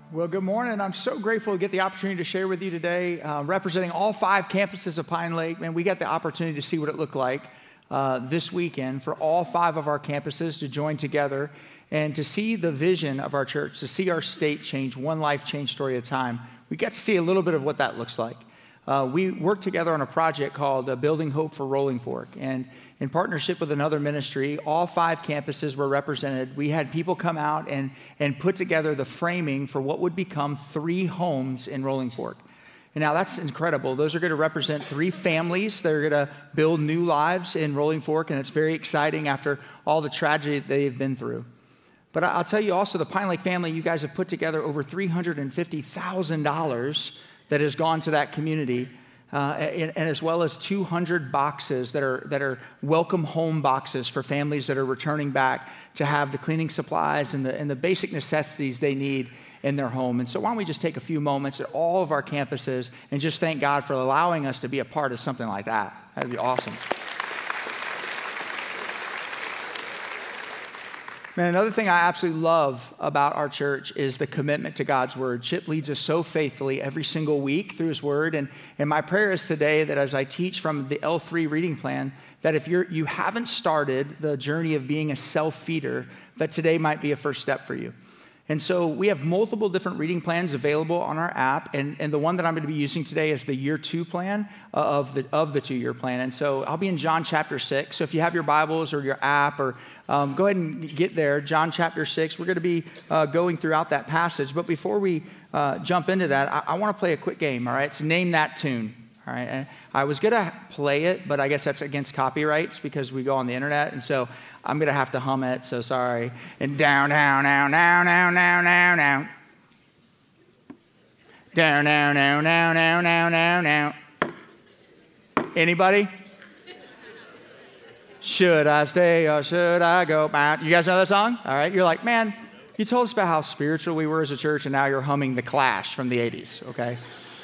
Well, good morning. I'm so grateful to get the opportunity to share with you today, representing all 5 campuses of Pine Lake. Man, we got the opportunity to see what it looked like this weekend for all 5 of our campuses to join together and to see the vision of our church, to see our state change, one life change story at a time. We got to see a little bit of what that looks like. We worked together on a project called Building Hope for Rolling Fork, and in partnership with another ministry, all 5 campuses were represented. We had people come out and put together the framing for what would become 3 homes in Rolling Fork. And now that's incredible. Those are going to represent 3 families. They're going to build new lives in Rolling Fork, and it's very exciting after all the tragedy that they've been through. But I'll tell you also, the Pine Lake family, you guys have put together over $350,000 that has gone to that community, and as well as 200 boxes that are welcome home boxes for families that are returning back to have the cleaning supplies and the basic necessities they need in their home. And so why don't we just take a few moments at all of our campuses and just thank God for allowing us to be a part of something like that. That'd be awesome. Man, another thing I absolutely love about our church is the commitment to God's word. Chip leads us so faithfully every single week through his word. And my prayer is today that as I teach from the L3 reading plan, that if you haven't started the journey of being a self-feeder, that today might be a first step for you. And so we have multiple different reading plans available on our app, and the one that I'm going to be using today is the year 2 plan of the 2-year plan. And so I'll be in John chapter 6. So if you have your Bibles or your app, or go ahead and get there, John chapter 6. We're going to be going throughout that passage. But before we jump into that, I want to play a quick game, all right? It's Name That Tune, all right? And I was going to play it, but I guess that's against copyrights because we go on the internet, and so I'm going to have to hum it, so sorry. And down, down, down, down, down, down, down, down. Down, down, down, down, down, down, down, down. Anybody? Should I stay or should I go? You guys know that song? All right. You're like, man, you told us about how spiritual we were as a church, and now you're humming The Clash from the 80s, okay?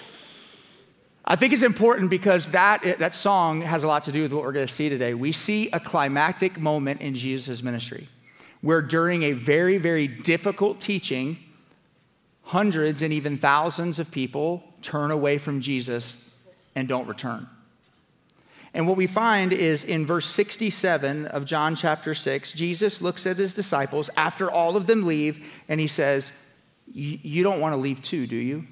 I think it's important because that song has a lot to do with what we're going to see today. We see a climactic moment in Jesus' ministry where during a very, very difficult teaching, hundreds and even thousands of people turn away from Jesus and don't return. And what we find is in verse 67 of John chapter 6, Jesus looks at his disciples after all of them leave, and he says, you don't want to leave too, do you?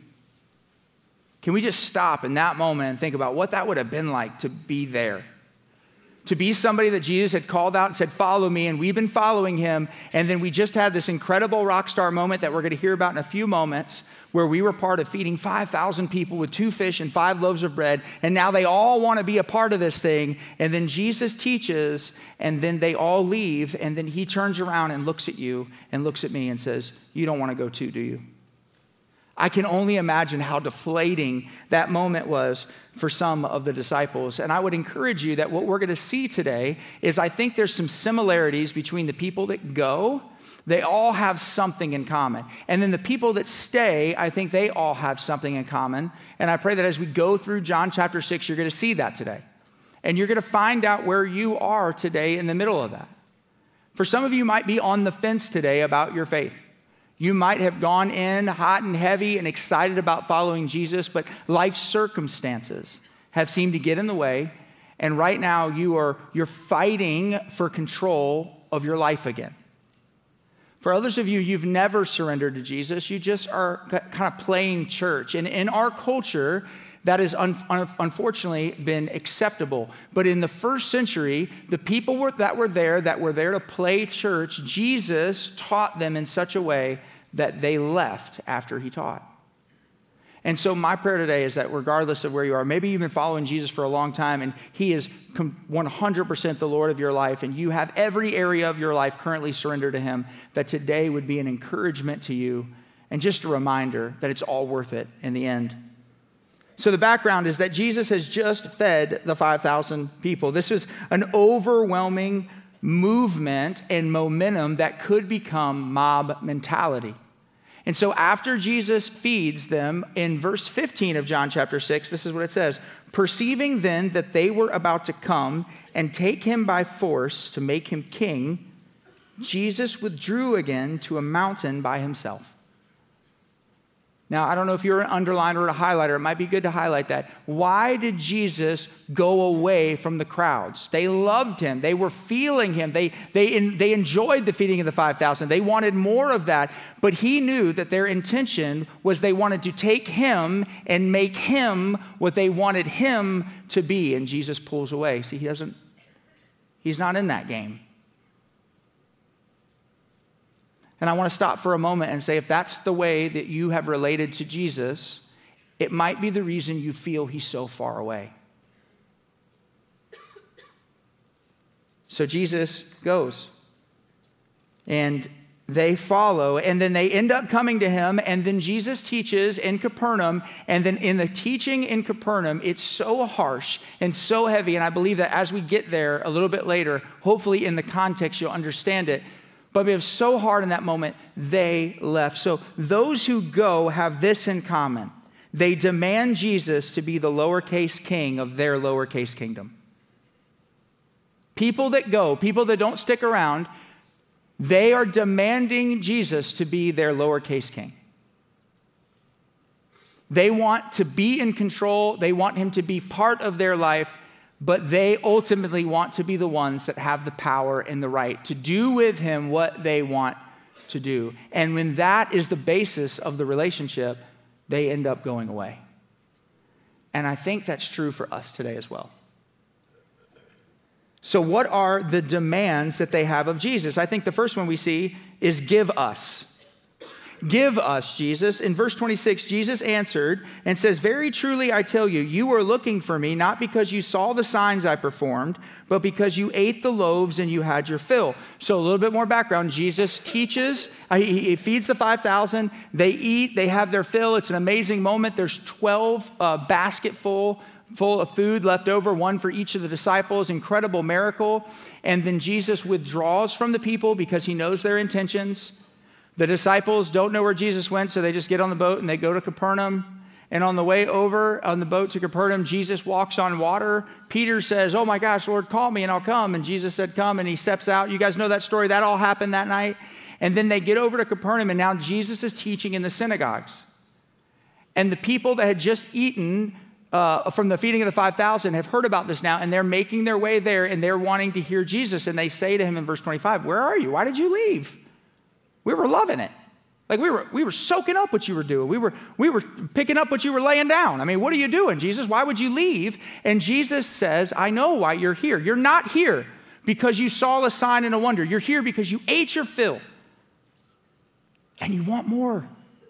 Can we just stop in that moment and think about what that would have been like to be there? To be somebody that Jesus had called out and said, follow me, and we've been following him, and then we just had this incredible rock star moment that we're going to hear about in a few moments where we were part of feeding 5,000 people with 2 fish and 5 loaves of bread, and now they all want to be a part of this thing, and then Jesus teaches, and then they all leave, and then he turns around and looks at you and looks at me and says, you don't want to go too, do you? I can only imagine how deflating that moment was for some of the disciples. And I would encourage you that what we're going to see today is I think there's some similarities between the people that go. They all have something in common. And then the people that stay, I think they all have something in common. And I pray that as we go through John chapter 6, you're going to see that today. And you're going to find out where you are today in the middle of that. For some of you might be on the fence today about your faith. You might have gone in hot and heavy and excited about following Jesus, but life circumstances have seemed to get in the way, and right now you're fighting for control of your life again. For others of you, you've never surrendered to Jesus. You just are kind of playing church. And in our culture, that has unfortunately been acceptable. But in the first century, the people that were there to play church, Jesus taught them in such a way that they left after he taught. And so my prayer today is that regardless of where you are, maybe you've been following Jesus for a long time and he is 100% the Lord of your life, and you have every area of your life currently surrendered to him, that today would be an encouragement to you and just a reminder that it's all worth it in the end. So the background is that Jesus has just fed the 5,000 people. This was an overwhelming movement and momentum that could become mob mentality. And so after Jesus feeds them, in verse 15 of John chapter 6, this is what it says. Perceiving then that they were about to come and take him by force to make him king, Jesus withdrew again to a mountain by himself. Now, I don't know if you're an underliner or a highlighter. It might be good to highlight that. Why did Jesus go away from the crowds? They loved him. They were feeling him. They enjoyed the feeding of the 5,000. They wanted more of that. But he knew that their intention was they wanted to take him and make him what they wanted him to be. And Jesus pulls away. See, he's not in that game. And I want to stop for a moment and say, if that's the way that you have related to Jesus, it might be the reason you feel he's so far away. So Jesus goes, and they follow, and then they end up coming to him, and then Jesus teaches in Capernaum, and then in the teaching in Capernaum, it's so harsh and so heavy, and I believe that as we get there a little bit later, hopefully in the context you'll understand it. But it was so hard in that moment, they left. So those who go have this in common. They demand Jesus to be the lowercase king of their lowercase kingdom. People that go, people that don't stick around, they are demanding Jesus to be their lowercase king. They want to be in control. They want him to be part of their life. But they ultimately want to be the ones that have the power and the right to do with him what they want to do. And when that is the basis of the relationship, they end up going away. And I think that's true for us today as well. So what are the demands that they have of Jesus? I think the first one we see is give us. Give us, Jesus. In verse 26, Jesus answered and says, very truly I tell you, you are looking for me, not because you saw the signs I performed, but because you ate the loaves and you had your fill. So a little bit more background. Jesus teaches, he feeds the 5,000. They eat, they have their fill. It's an amazing moment. There's 12 baskets full of food left over, one for each of the disciples. Incredible miracle. And then Jesus withdraws from the people because he knows their intentions. The disciples don't know where Jesus went, so they just get on the boat and they go to Capernaum. And on the way over on the boat to Capernaum, Jesus walks on water. Peter says, oh my gosh, Lord, call me and I'll come. And Jesus said, come, and he steps out. You guys know that story. That all happened that night. And then they get over to Capernaum, and now Jesus is teaching in the synagogues. And the people that had just eaten from the feeding of the 5,000 have heard about this now, and they're making their way there, and they're wanting to hear Jesus. And they say to him in verse 25, where are you? Why did you leave? We were loving it. Like we were soaking up what you were doing. We were picking up what you were laying down. I mean, what are you doing, Jesus? Why would you leave? And Jesus says, I know why you're here. You're not here because you saw a sign and a wonder. You're here because you ate your fill and you want more.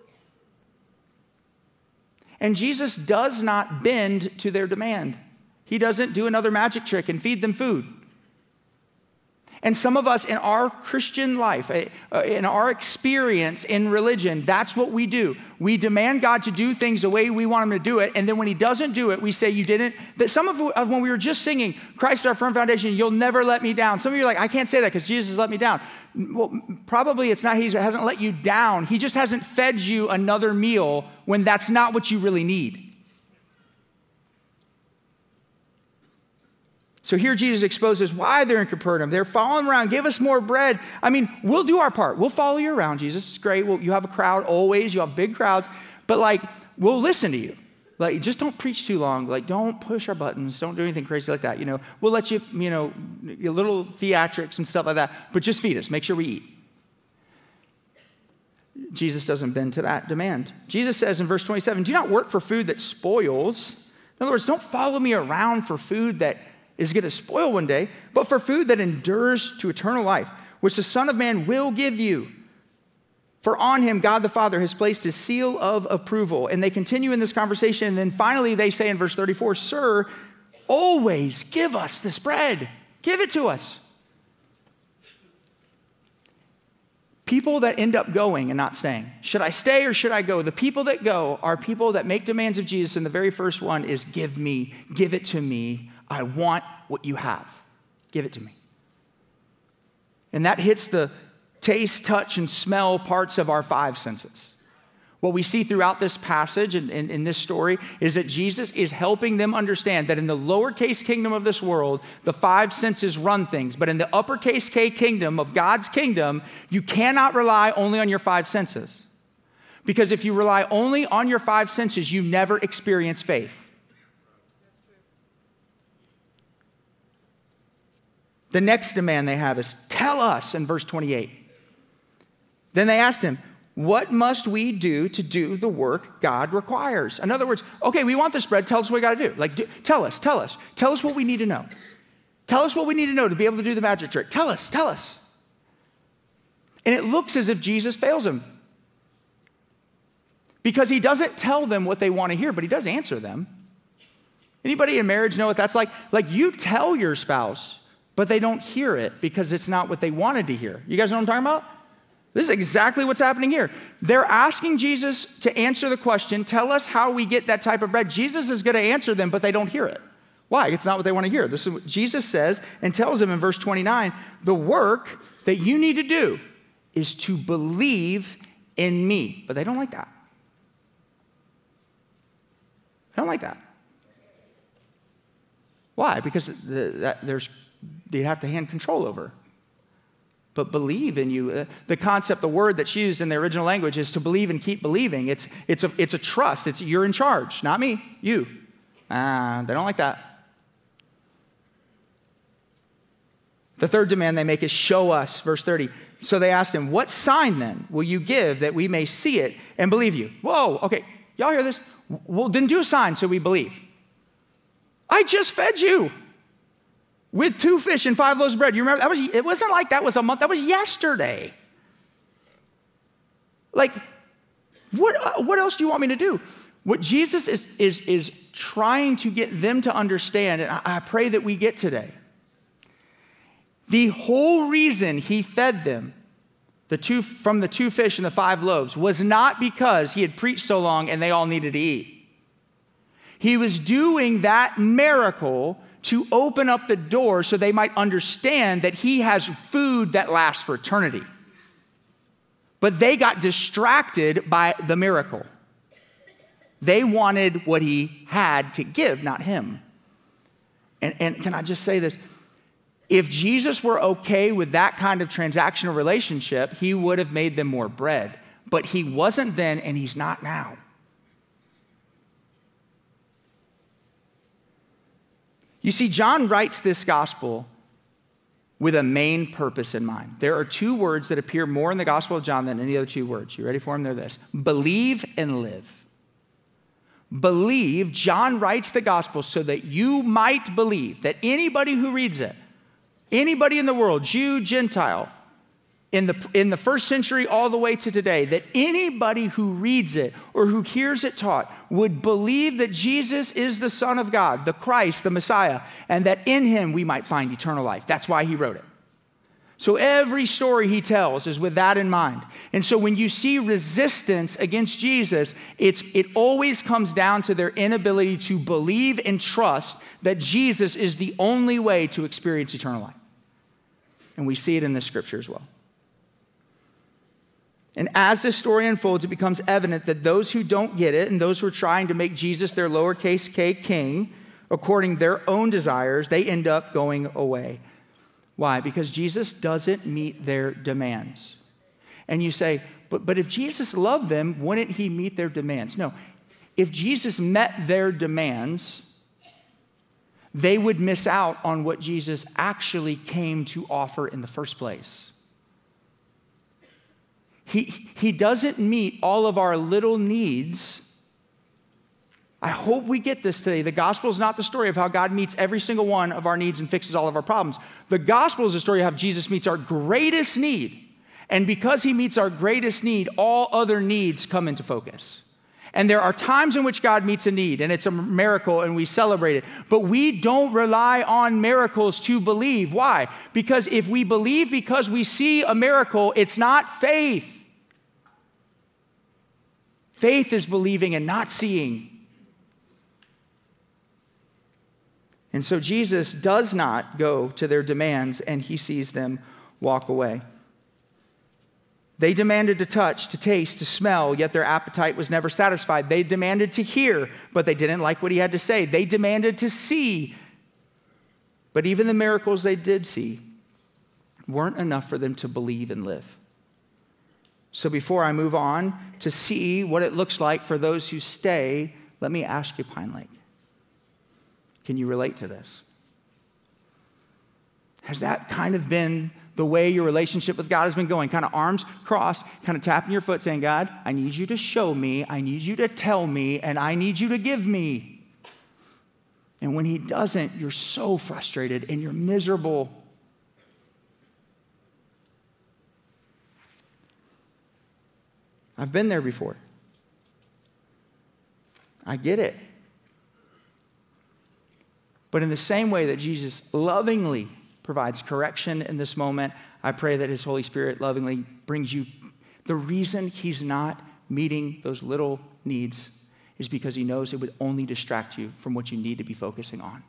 And Jesus does not bend to their demand. He doesn't do another magic trick and feed them food. And some of us in our Christian life, in our experience in religion, that's what we do. We demand God to do things the way we want him to do it. And then when he doesn't do it, we say, you didn't. But some of when we were just singing, Christ our firm foundation, you'll never let me down. Some of you are like, I can't say that because Jesus let me down. Well, probably it's not he hasn't let you down. He just hasn't fed you another meal when that's not what you really need. So here Jesus exposes why they're in Capernaum. They're following around. Give us more bread. I mean, we'll do our part. We'll follow you around, Jesus. It's great. You have a crowd always. You have big crowds. But we'll listen to you. Just don't preach too long. Don't push our buttons. Don't do anything crazy like that. We'll let you, a little theatrics and stuff like that. But just feed us. Make sure we eat. Jesus doesn't bend to that demand. Jesus says in verse 27, do not work for food that spoils. In other words, don't follow me around for food that is going to spoil one day, but for food that endures to eternal life, which the Son of Man will give you. For on him, God the Father has placed his seal of approval. And they continue in this conversation. And then finally they say in verse 34, sir, always give us this bread. Give it to us. People that end up going and not staying. Should I stay or should I go? The people that go are people that make demands of Jesus. And the very first one is give it to me. I want what you have. Give it to me. And that hits the taste, touch, and smell parts of our five senses. What we see throughout this passage and in this story is that Jesus is helping them understand that in the lowercase kingdom of this world, the five senses run things. But in the uppercase K kingdom of God's kingdom, you cannot rely only on your five senses. Because if you rely only on your five senses, you never experience faith. The next demand they have is, tell us, in verse 28. Then they asked him, what must we do to do the work God requires? In other words, okay, we want this bread. Tell us what we got to do. Tell us. Tell us what we need to know. Tell us what we need to know to be able to do the magic trick. Tell us. And it looks as if Jesus fails them. Because he doesn't tell them what they want to hear, but he does answer them. Anybody in marriage know what that's like? Like you tell your spouse, but they don't hear it because it's not what they wanted to hear. You guys know what I'm talking about? This is exactly what's happening here. They're asking Jesus to answer the question, tell us how we get that type of bread. Jesus is going to answer them, but they don't hear it. Why? It's not what they want to hear. This is what Jesus says and tells them in verse 29, the work that you need to do is to believe in me. But they don't like that. They don't like that. Why? Because they have to hand control over. But believe in you. The concept, the word that's used in the original language is to believe and keep believing. It's a trust. It's you're in charge, not me, you. They don't like that. The third demand they make is show us, verse 30. So they asked him, what sign then will you give that we may see it and believe you? Whoa, okay, y'all hear this? Well, then do a sign so we believe. I just fed you with 2 fish and 5 loaves of bread. You remember, it wasn't like that was a month, that was yesterday. Like, what else do you want me to do? What Jesus is trying to get them to understand, and I pray that we get today, the whole reason he fed them from the 2 fish and the 5 loaves was not because he had preached so long and they all needed to eat. He was doing that miracle to open up the door so they might understand that he has food that lasts for eternity. But they got distracted by the miracle. They wanted what he had to give, not him. And can I just say this? If Jesus were okay with that kind of transactional relationship, he would have made them more bread. But he wasn't then, and he's not now. You see, John writes this gospel with a main purpose in mind. There are 2 words that appear more in the Gospel of John than any other 2 words. You ready for them? They're this: believe and live. Believe, John writes the gospel so that you might believe, that anybody who reads it, anybody in the world, Jew, Gentile, in the first century all the way to today, that anybody who reads it or who hears it taught would believe that Jesus is the Son of God, the Christ, the Messiah, and that in him we might find eternal life. That's why he wrote it. So every story he tells is with that in mind. And so when you see resistance against Jesus, it always comes down to their inability to believe and trust that Jesus is the only way to experience eternal life. And we see it in the scripture as well. And as this story unfolds, it becomes evident that those who don't get it and those who are trying to make Jesus their lowercase k king, according to their own desires, they end up going away. Why? Because Jesus doesn't meet their demands. And you say, but if Jesus loved them, wouldn't he meet their demands? No. If Jesus met their demands, they would miss out on what Jesus actually came to offer in the first place. He doesn't meet all of our little needs. I hope we get this today. The gospel is not the story of how God meets every single one of our needs and fixes all of our problems. The gospel is the story of how Jesus meets our greatest need. And because he meets our greatest need, all other needs come into focus. And there are times in which God meets a need, and it's a miracle, and we celebrate it. But we don't rely on miracles to believe. Why? Because if we believe because we see a miracle, it's not faith. Faith is believing and not seeing. And so Jesus does not go to their demands, and he sees them walk away. They demanded to touch, to taste, to smell, yet their appetite was never satisfied. They demanded to hear, but they didn't like what he had to say. They demanded to see, but even the miracles they did see weren't enough for them to believe and live. So before I move on to see what it looks like for those who stay, let me ask you, Pine Lake, can you relate to this? Has that kind of been the way your relationship with God has been going? Kind of arms crossed, kind of tapping your foot saying, God, I need you to show me, I need you to tell me, and I need you to give me. And when he doesn't, you're so frustrated and you're miserable. I've been there before. I get it. But in the same way that Jesus lovingly provides correction in this moment, I pray that his Holy Spirit lovingly brings you. The reason he's not meeting those little needs is because he knows it would only distract you from what you need to be focusing on.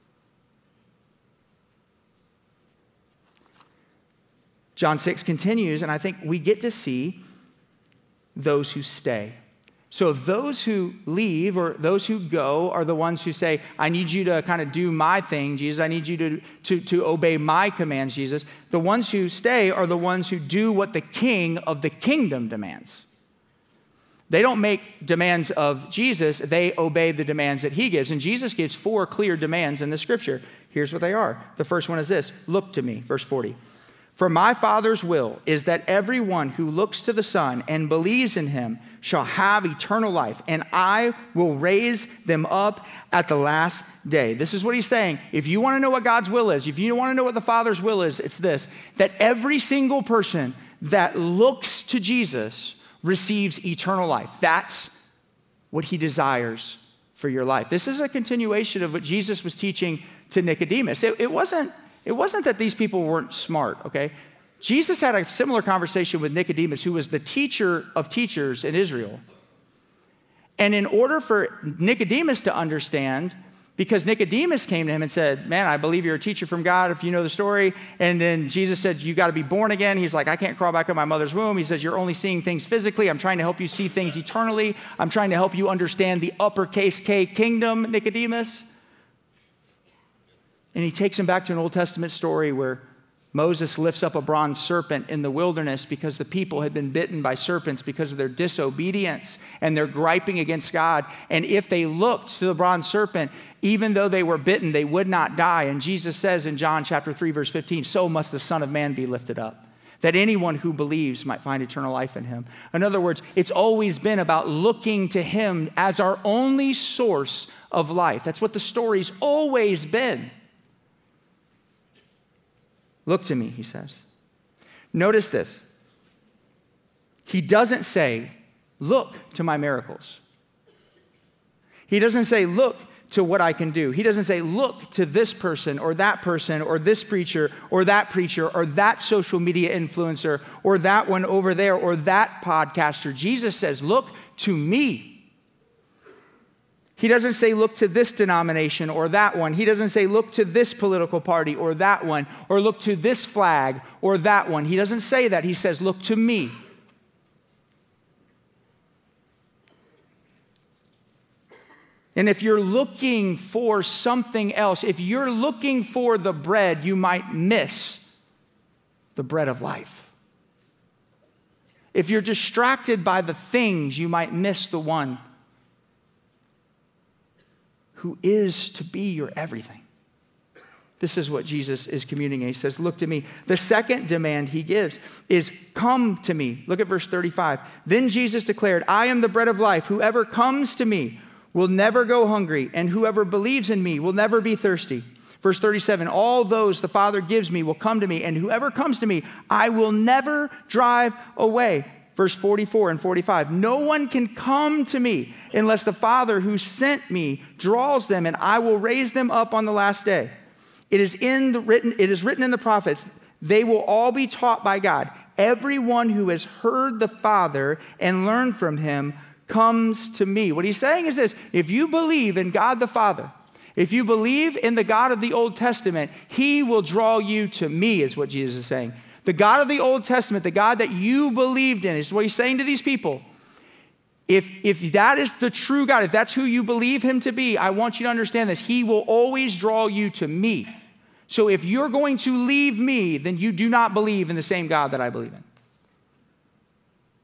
John 6 continues, and I think we get to see those who stay. So those who leave or those who go are the ones who say, I need you to kind of do my thing, Jesus. I need you to obey my commands, Jesus. The ones who stay are the ones who do what the king of the kingdom demands. They don't make demands of Jesus. They obey the demands that he gives. And Jesus gives 4 clear demands in the scripture. Here's what they are. The first one is this. Look to me, verse 40. For my Father's will is that everyone who looks to the Son and believes in him shall have eternal life, and I will raise them up at the last day. This is what he's saying. If you want to know what God's will is, if you want to know what the Father's will is, it's this, that every single person that looks to Jesus receives eternal life. That's what he desires for your life. This is a continuation of what Jesus was teaching to Nicodemus. It wasn't that these people weren't smart, okay? Jesus had a similar conversation with Nicodemus, who was the teacher of teachers in Israel. And in order for Nicodemus to understand, because Nicodemus came to him and said, man, I believe you're a teacher from God, if you know the story. And then Jesus said, you got to be born again. He's like, I can't crawl back in my mother's womb. He says, you're only seeing things physically. I'm trying to help you see things eternally. I'm trying to help you understand the uppercase K kingdom, Nicodemus. And he takes him back to an Old Testament story where Moses lifts up a bronze serpent in the wilderness because the people had been bitten by serpents because of their disobedience and their griping against God. And if they looked to the bronze serpent, even though they were bitten, they would not die. And Jesus says in John chapter 3, verse 15, so must the Son of Man be lifted up, that anyone who believes might find eternal life in him. In other words, it's always been about looking to him as our only source of life. That's what the story's always been. Look to me, he says. Notice this. He doesn't say, look to my miracles. He doesn't say, look to what I can do. He doesn't say, look to this person or this preacher or that social media influencer or that one over there or that podcaster. Jesus says, look to me. He doesn't say, look to this denomination or that one. He doesn't say, look to this political party or that one, or look to this flag or that one. He doesn't say that. He says, look to me. And if you're looking for something else, if you're looking for the bread, you might miss the bread of life. If you're distracted by the things, you might miss the one who is to be your everything. This is what Jesus is communicating. He says, look to me. The second demand he gives is come to me. Look at verse 35. Then Jesus declared, I am the bread of life. Whoever comes to me will never go hungry, and whoever believes in me will never be thirsty. Verse 37, all those the Father gives me will come to me, and whoever comes to me, I will never drive away. Verse 44 and 45, no one can come to me unless the Father who sent me draws them, and I will raise them up on the last day. It is written in the prophets, they will all be taught by God. Everyone who has heard the Father and learned from him comes to me. What he's saying is this, if you believe in God the Father, if you believe in the God of the Old Testament, he will draw you to me, is what Jesus is saying. The God of the Old Testament, the God that you believed in, is what he's saying to these people. If that is the true God, if that's who you believe him to be, I want you to understand this. He will always draw you to me. So if you're going to leave me, then you do not believe in the same God that I believe in.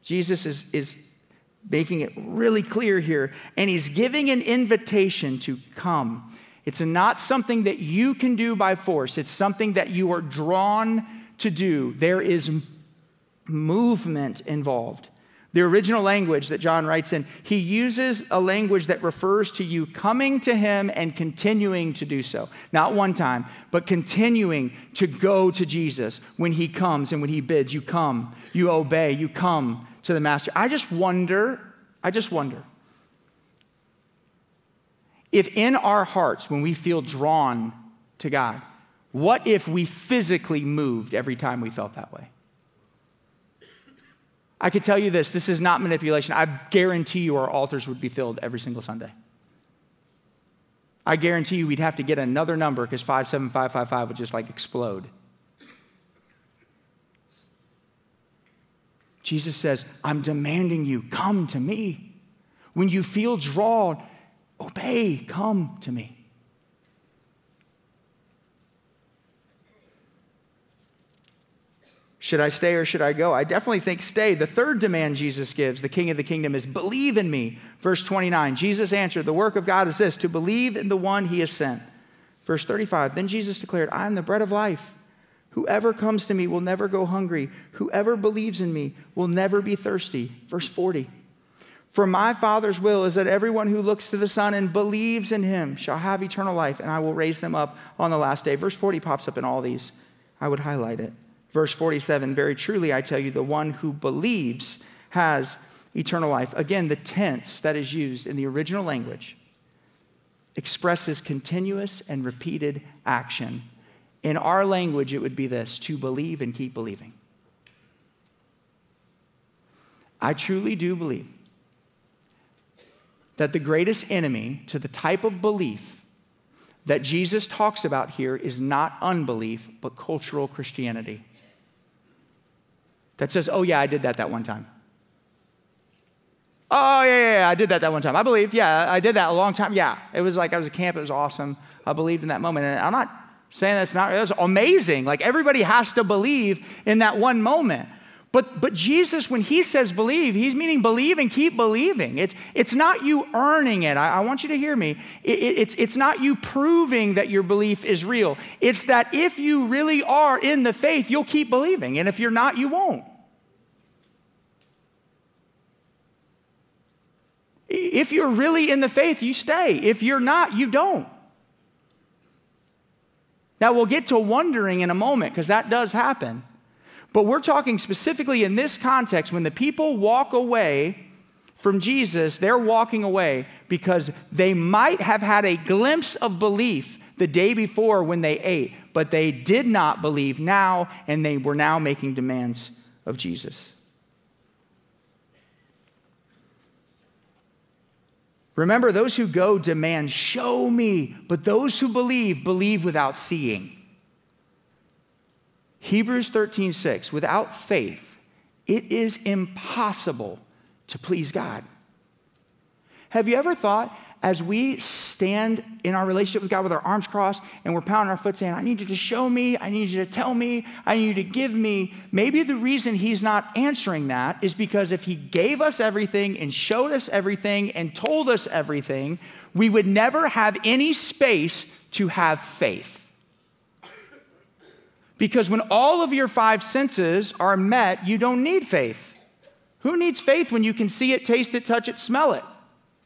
Jesus is making it really clear here, and he's giving an invitation to come. It's not something that you can do by force. It's something that you are drawn to do. There is movement involved. The original language that John writes in, he uses a language that refers to you coming to him and continuing to do so. Not one time, but continuing to go to Jesus when he comes and when he bids. You come, you obey, you come to the master. I just wonder if in our hearts, when we feel drawn to God, what if we physically moved every time we felt that way? I could tell you this is not manipulation. I guarantee you our altars would be filled every single Sunday. I guarantee you we'd have to get another number because 57555 would just like explode. Jesus says, I'm demanding you, come to me. When you feel drawn, obey, come to me. Should I stay or should I go? I definitely think stay. The third demand Jesus gives, the King of the Kingdom, is believe in me. Verse 29, Jesus answered, the work of God is this, to believe in the one he has sent. Verse 35, then Jesus declared, I am the bread of life. Whoever comes to me will never go hungry. Whoever believes in me will never be thirsty. Verse 40, for my Father's will is that everyone who looks to the Son and believes in him shall have eternal life, and I will raise them up on the last day. Verse 40 pops up in all these. I would highlight it. Verse 47, very truly I tell you, the one who believes has eternal life. Again, the tense that is used in the original language expresses continuous and repeated action. In our language, it would be this, to believe and keep believing. I truly do believe that the greatest enemy to the type of belief that Jesus talks about here is not unbelief, but cultural Christianity. That says, oh yeah, I did that one time. Oh yeah, I did that one time. I believed, yeah, I did that a long time. Yeah, it was like I was at camp, it was awesome. I believed in that moment. And I'm not saying that's not, it was amazing. Like everybody has to believe in that one moment. But Jesus, when he says believe, he's meaning believe and keep believing. It's not you earning it. I want you to hear me. It's not you proving that your belief is real. It's that if you really are in the faith, you'll keep believing. And if you're not, you won't. If you're really in the faith, you stay. If you're not, you don't. Now, we'll get to wondering in a moment because that does happen. But we're talking specifically in this context, when the people walk away from Jesus, they're walking away because they might have had a glimpse of belief the day before when they ate, but they did not believe now, and they were now making demands of Jesus. Remember, those who go demand, show me, but those who believe without seeing. Hebrews 13:6, without faith, it is impossible to please God. Have you ever thought, as we stand in our relationship with God with our arms crossed and we're pounding our foot saying, I need you to show me, I need you to tell me, I need you to give me, maybe the reason he's not answering that is because if he gave us everything and showed us everything and told us everything, we would never have any space to have faith. Because when all of your five senses are met, you don't need faith. Who needs faith when you can see it, taste it, touch it, smell it?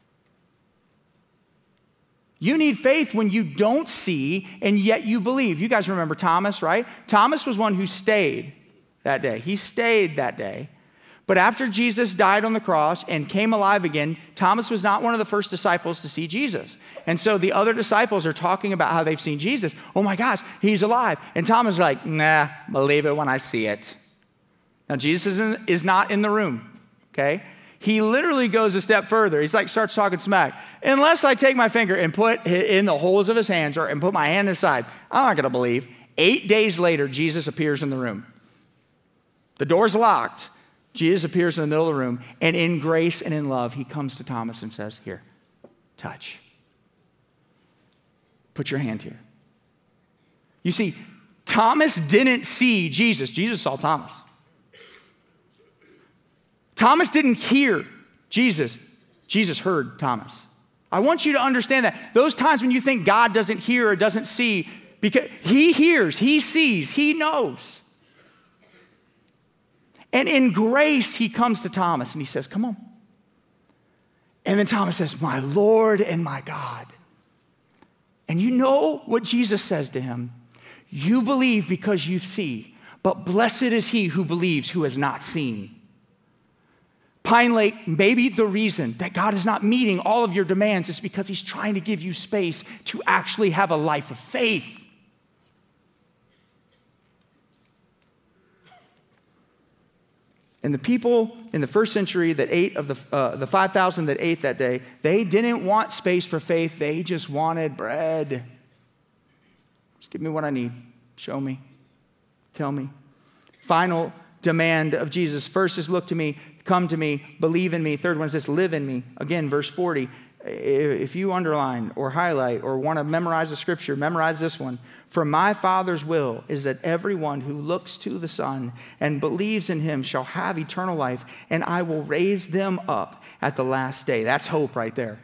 You need faith when you don't see and yet you believe. You guys remember Thomas, right? Thomas was one who stayed that day. He stayed that day. But after Jesus died on the cross and came alive again, Thomas was not one of the first disciples to see Jesus. And so the other disciples are talking about how they've seen Jesus. Oh my gosh, he's alive. And Thomas is like, nah, believe it when I see it. Now Jesus is not in the room, okay? He literally goes a step further. He's like, starts talking smack. Unless I take my finger and put it in the holes of his hands and put my hand inside, I'm not gonna believe. 8 days later, Jesus appears in the room. The door's locked. Jesus appears in the middle of the room, and in grace and in love, he comes to Thomas and says, here, touch. Put your hand here. You see, Thomas didn't see Jesus. Jesus saw Thomas. Thomas didn't hear Jesus. Jesus heard Thomas. I want you to understand that. Those times when you think God doesn't hear or doesn't see, because he hears, he sees, he knows. And in grace, he comes to Thomas and he says, come on. And then Thomas says, my Lord and my God. And you know what Jesus says to him? You believe because you see, but blessed is he who believes who has not seen. Pine Lake, maybe the reason that God is not meeting all of your demands is because he's trying to give you space to actually have a life of faith. And the people in the first century that ate of the 5,000 that ate that day, they didn't want space for faith. They just wanted bread. Just give me what I need. Show me. Tell me. Final demand of Jesus. First is look to me, come to me, believe in me. Third one says live in me. Again, verse 40. If you underline or highlight or want to memorize the scripture, memorize this one. For my Father's will is that everyone who looks to the Son and believes in him shall have eternal life, and I will raise them up at the last day. That's hope right there.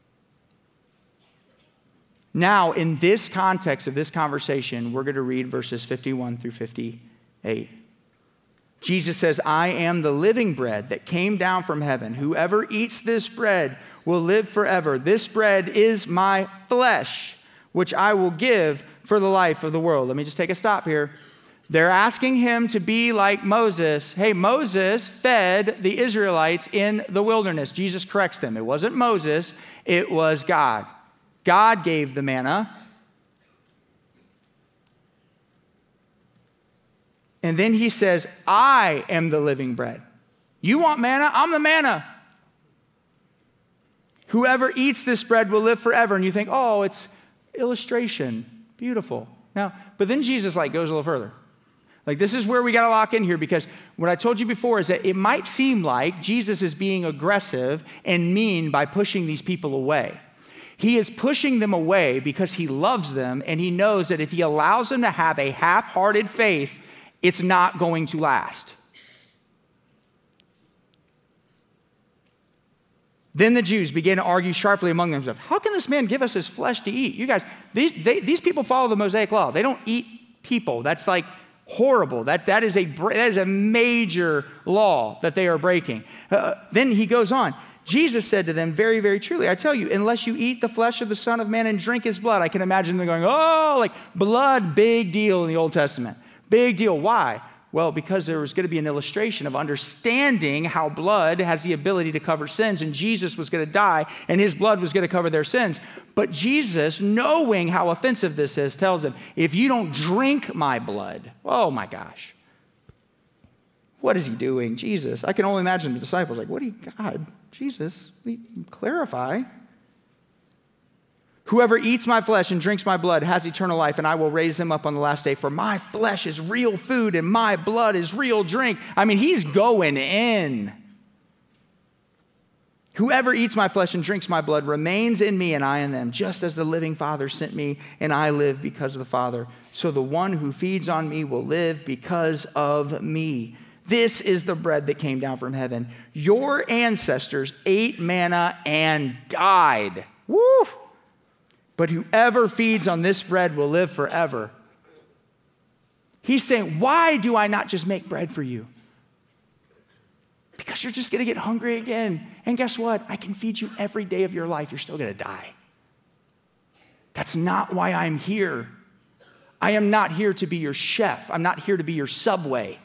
Now, in this context of this conversation, we're going to read verses 51 through 58. Jesus says, I am the living bread that came down from heaven. Whoever eats this bread will live forever. This bread is my flesh, which I will give for the life of the world. Let me just take a stop here. They're asking him to be like Moses. Hey, Moses fed the Israelites in the wilderness. Jesus corrects them. It wasn't Moses, it was God. God gave the manna. And then he says, I am the living bread. You want manna? I'm the manna. Whoever eats this bread will live forever. And you think, oh, it's illustration. Beautiful. Now, but then Jesus goes a little further. This is where we got to lock in here, because what I told you before is that it might seem like Jesus is being aggressive and mean by pushing these people away. He is pushing them away because he loves them, and he knows that if he allows them to have a half-hearted faith, it's not going to last. Then the Jews began to argue sharply among themselves. How can this man give us his flesh to eat? You guys, these people follow the Mosaic law. They don't eat people. That's horrible. That is a major law that they are breaking. Then he goes on. Jesus said to them, very, very truly, I tell you, unless you eat the flesh of the Son of Man and drink his blood. I can imagine them going, oh, blood, big deal in the Old Testament. Big deal. Why? Well, because there was going to be an illustration of understanding how blood has the ability to cover sins, and Jesus was going to die, and his blood was going to cover their sins. But Jesus, knowing how offensive this is, tells them, if you don't drink my blood, oh my gosh, what is he doing? Jesus. I can only imagine the disciples what do you, God, Jesus, clarify. Whoever eats my flesh and drinks my blood has eternal life, and I will raise him up on the last day. For my flesh is real food, and my blood is real drink. I mean, he's going in. Whoever eats my flesh and drinks my blood remains in me, and I in them, just as the living Father sent me, and I live because of the Father. So the one who feeds on me will live because of me. This is the bread that came down from heaven. Your ancestors ate manna and died. Woo! But whoever feeds on this bread will live forever. He's saying, why do I not just make bread for you? Because you're just going to get hungry again. And guess what? I can feed you every day of your life. You're still going to die. That's not why I'm here. I am not here to be your chef. I'm not here to be your Subway.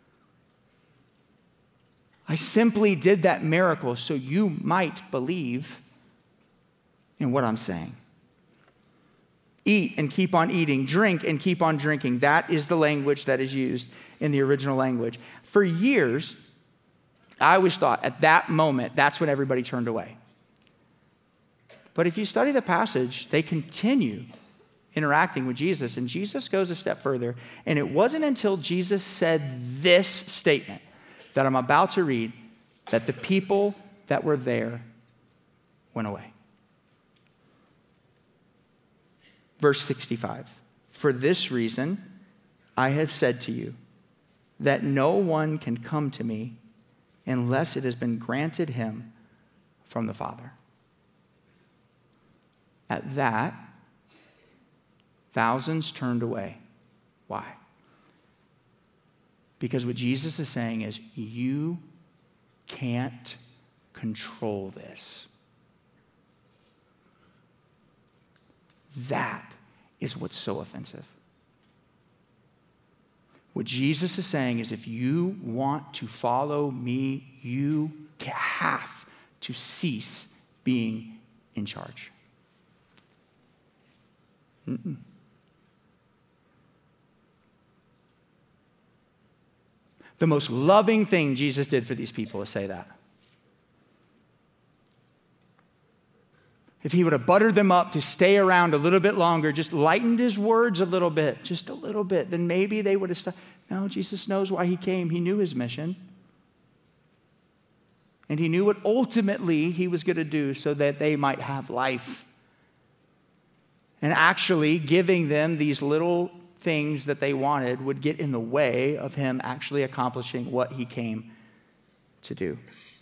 I simply did that miracle so you might believe in what I'm saying. Eat and keep on eating. Drink and keep on drinking. That is the language that is used in the original language. For years, I always thought at that moment, that's when everybody turned away. But if you study the passage, they continue interacting with Jesus, and Jesus goes a step further. And it wasn't until Jesus said this statement that I'm about to read that the people that were there went away. Verse 65, for this reason I have said to you that no one can come to me unless it has been granted him from the Father. At that, thousands turned away. Why? Because what Jesus is saying is, you can't control this. That is what's so offensive. What Jesus is saying is, if you want to follow me, you have to cease being in charge. The most loving thing Jesus did for these people is say that. If he would have buttered them up to stay around a little bit longer, just lightened his words a little bit, just a little bit, then maybe they would have stopped. No, Jesus knows why he came. He knew his mission. And he knew what ultimately he was going to do so that they might have life. And actually giving them these little things that they wanted would get in the way of him actually accomplishing what he came to do.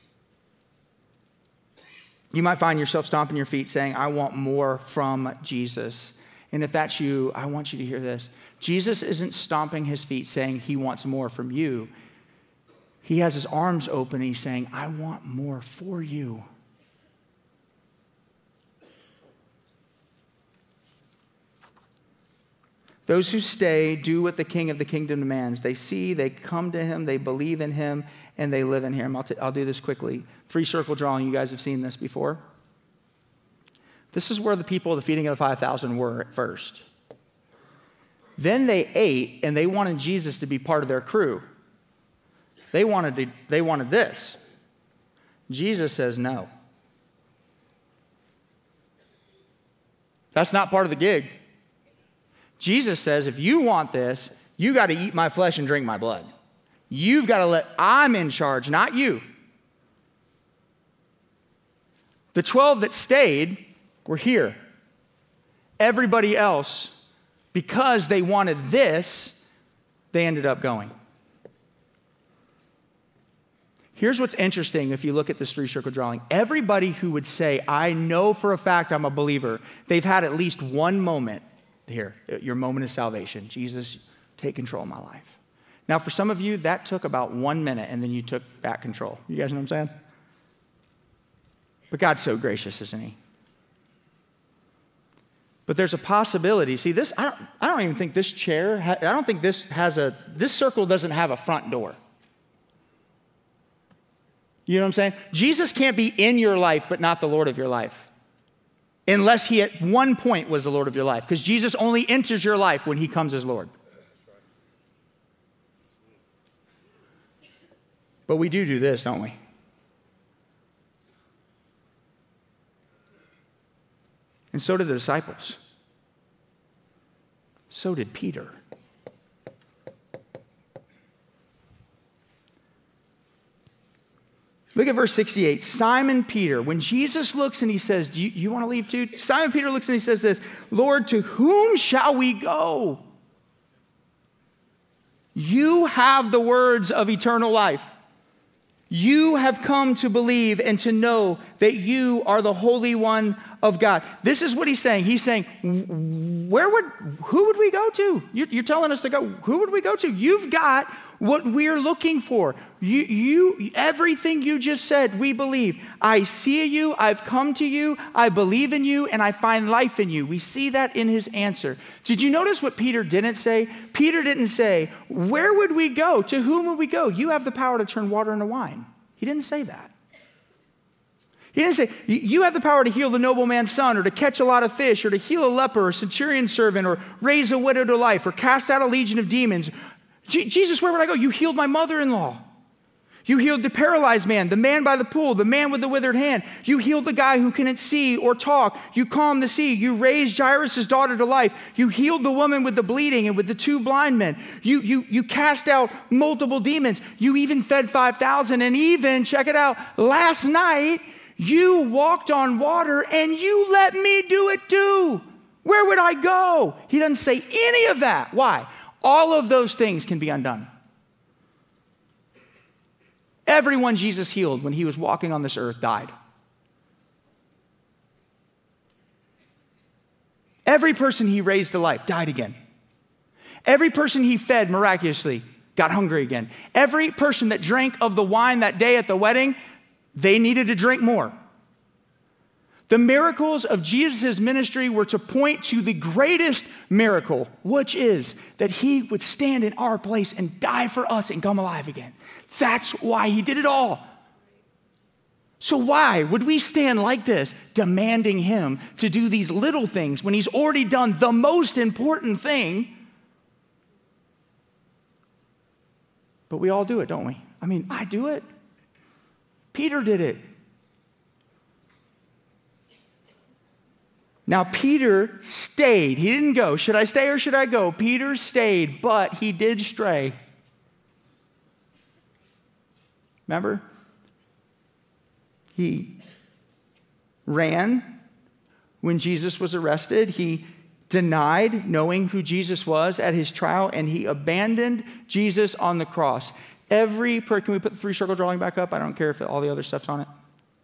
You might find yourself stomping your feet saying, I want more from Jesus. And if that's you, I want you to hear this. Jesus isn't stomping his feet saying he wants more from you. He has his arms open and he's saying, I want more for you. Those who stay do what the King of the kingdom demands. They see, they come to him, they believe in him, and they live in him. I'll do this quickly. Free circle drawing, you guys have seen this before. This is where the people of the feeding of the 5,000 were at first. Then they ate, and they wanted Jesus to be part of their crew. They wanted this. Jesus says no. That's not part of the gig. Jesus says, if you want this, you got to eat my flesh and drink my blood. You've got to I'm in charge, not you. The 12 that stayed were here. Everybody else, because they wanted this, they ended up going. Here's what's interesting if you look at this three-circle drawing. Everybody who would say, I know for a fact I'm a believer, they've had at least one moment here, your moment of salvation. Jesus, take control of my life. Now, for some of you, that took about 1 minute, and then you took back control. You guys know what I'm saying? But God's so gracious, isn't he? But there's a possibility. See, this, I don't even think this chair, I don't think this circle doesn't have a front door. You know what I'm saying? Jesus can't be in your life, but not the Lord of your life. Unless he at one point was the Lord of your life. Because Jesus only enters your life when he comes as Lord. But we do this, don't we? And so did the disciples. So did Peter. Look at verse 68. Simon Peter, when Jesus looks and he says, do you want to leave too? Simon Peter looks and he says this, Lord, to whom shall we go? You have the words of eternal life. You have come to believe and to know that you are the Holy One of God. This is what he's saying. He's saying, who would we go to? You're telling us to go. Who would we go to? You've got what we're looking for. Everything you just said, we believe. I see you, I've come to you, I believe in you, and I find life in you. We see that in his answer. Did you notice what Peter didn't say? Peter didn't say, where would we go? To whom would we go? You have the power to turn water into wine. He didn't say that. He didn't say, you have the power to heal the nobleman's son, or to catch a lot of fish, or to heal a leper, or a centurion's servant, or raise a widow to life, or cast out a legion of demons. Jesus, where would I go? You healed my mother-in-law. You healed the paralyzed man, the man by the pool, the man with the withered hand. You healed the guy who couldn't see or talk. You calmed the sea. You raised Jairus' daughter to life. You healed the woman with the bleeding and with the 2 blind men. You cast out multiple demons. You even fed 5,000. And even, check it out, last night, you walked on water and you let me do it too. Where would I go? He doesn't say any of that. Why? All of those things can be undone. Everyone Jesus healed when he was walking on this earth died. Every person he raised to life died again. Every person he fed miraculously got hungry again. Every person that drank of the wine that day at the wedding, they needed to drink more. The miracles of Jesus' ministry were to point to the greatest miracle, which is that he would stand in our place and die for us and come alive again. That's why he did it all. So why would we stand like this, demanding him to do these little things when he's already done the most important thing? But we all do it, don't we? I mean, I do it. Peter did it. Now, Peter stayed. He didn't go. Should I stay or should I go? Peter stayed, but he did stray. Remember? He ran when Jesus was arrested. He denied knowing who Jesus was at his trial, and he abandoned Jesus on the cross. Can we put the three-circle drawing back up? I don't care if all the other stuff's on it.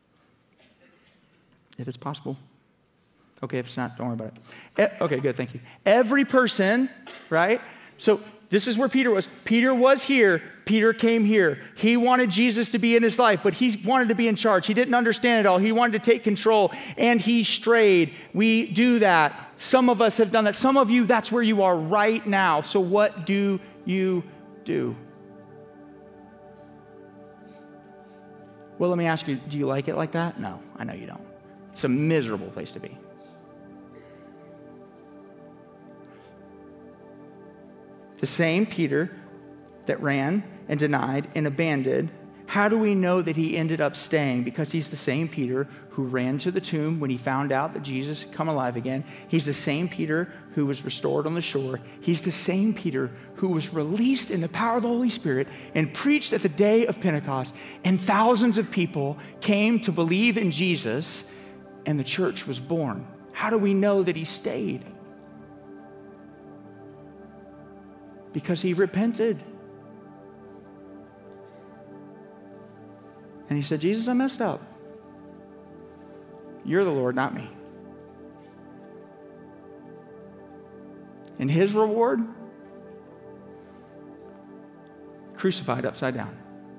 If it's possible. Okay, if it's not, don't worry about it. Okay, good, thank you. Every person, right? So this is where Peter was. Peter was here. Peter came here. He wanted Jesus to be in his life, but he wanted to be in charge. He didn't understand it all. He wanted to take control, and he strayed. We do that. Some of us have done that. Some of you, that's where you are right now. So what do you do? Well, let me ask you, do you like it like that? No, I know you don't. It's a miserable place to be. The same Peter that ran and denied and abandoned, how do we know that he ended up staying? Because he's the same Peter who ran to the tomb when he found out that Jesus had come alive again. He's the same Peter who was restored on the shore. He's the same Peter who was released in the power of the Holy Spirit and preached at the day of Pentecost. And thousands of people came to believe in Jesus, and the church was born. How do we know that he stayed? Because he repented. And he said, Jesus, I messed up. You're the Lord, not me. And his reward? Crucified upside down.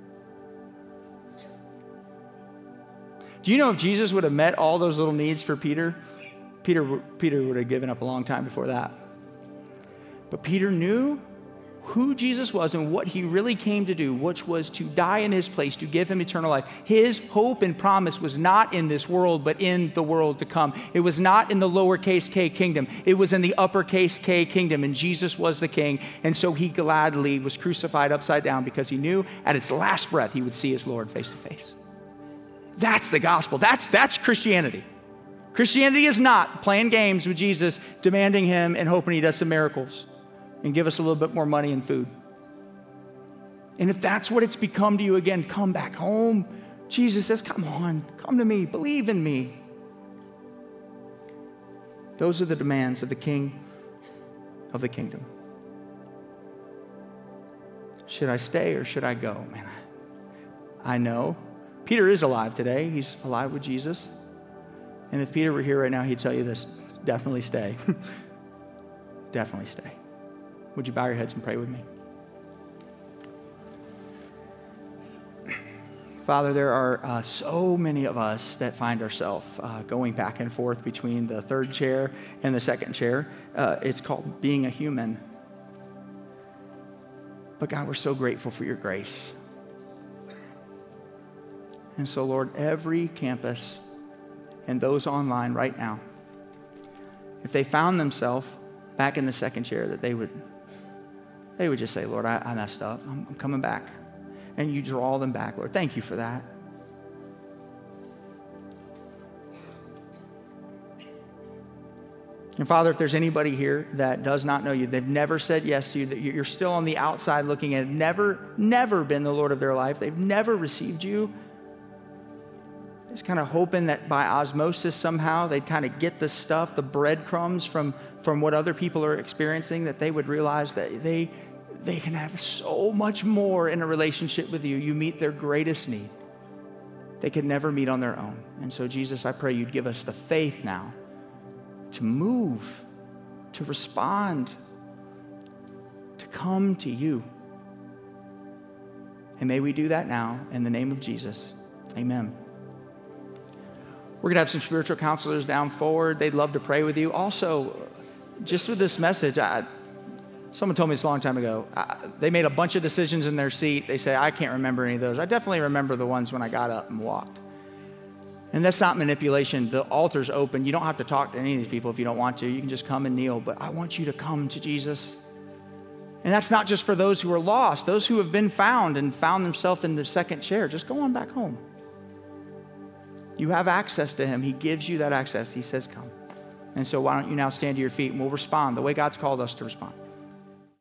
Do you know if Jesus would have met all those little needs for Peter, Peter would have given up a long time before that. But Peter knew who Jesus was and what he really came to do, which was to die in his place, to give him eternal life. His hope and promise was not in this world, but in the world to come. It was not in the lowercase k kingdom. It was in the uppercase K kingdom, and Jesus was the king. And so he gladly was crucified upside down because he knew at its last breath he would see his Lord face to face. That's the gospel. That's Christianity. Christianity is not playing games with Jesus, demanding him and hoping he does some miracles and give us a little bit more money and food. And if that's what it's become to you again, come back home. Jesus says, come on, come to me, believe in me. Those are the demands of the King of the kingdom. Should I stay or should I go? Man, I know. Peter is alive today. He's alive with Jesus. And if Peter were here right now, he'd tell you this, definitely stay. Definitely stay. Would you bow your heads and pray with me? Father, there are so many of us that find ourselves going back and forth between the third chair and the second chair. It's called being a human. But God, we're so grateful for your grace. And so, Lord, every campus and those online right now, if they found themselves back in the second chair, that they would just say, Lord, I messed up. I'm coming back. And you draw them back, Lord. Thank you for that. And Father, if there's anybody here that does not know you, they've never said yes to you, that you're still on the outside looking at, never been the Lord of their life, they've never received you, just kind of hoping that by osmosis somehow they'd kind of get this stuff, the breadcrumbs from what other people are experiencing, that they would realize that they can have so much more in a relationship with you. You meet their greatest need. They could never meet on their own. And so, Jesus, I pray you'd give us the faith now to move, to respond, to come to you. And may we do that now in the name of Jesus. Amen. We're going to have some spiritual counselors down forward. They'd love to pray with you. Also, just with this message, someone told me this a long time ago. They made a bunch of decisions in their seat. They say, I can't remember any of those. I definitely remember the ones when I got up and walked. And that's not manipulation. The altar's open. You don't have to talk to any of these people if you don't want to. You can just come and kneel. But I want you to come to Jesus. And that's not just for those who are lost. Those who have been found and found themselves in the second chair, just go on back home. You have access to him. He gives you that access. He says, come. And so why don't you now stand to your feet and we'll respond the way God's called us to respond.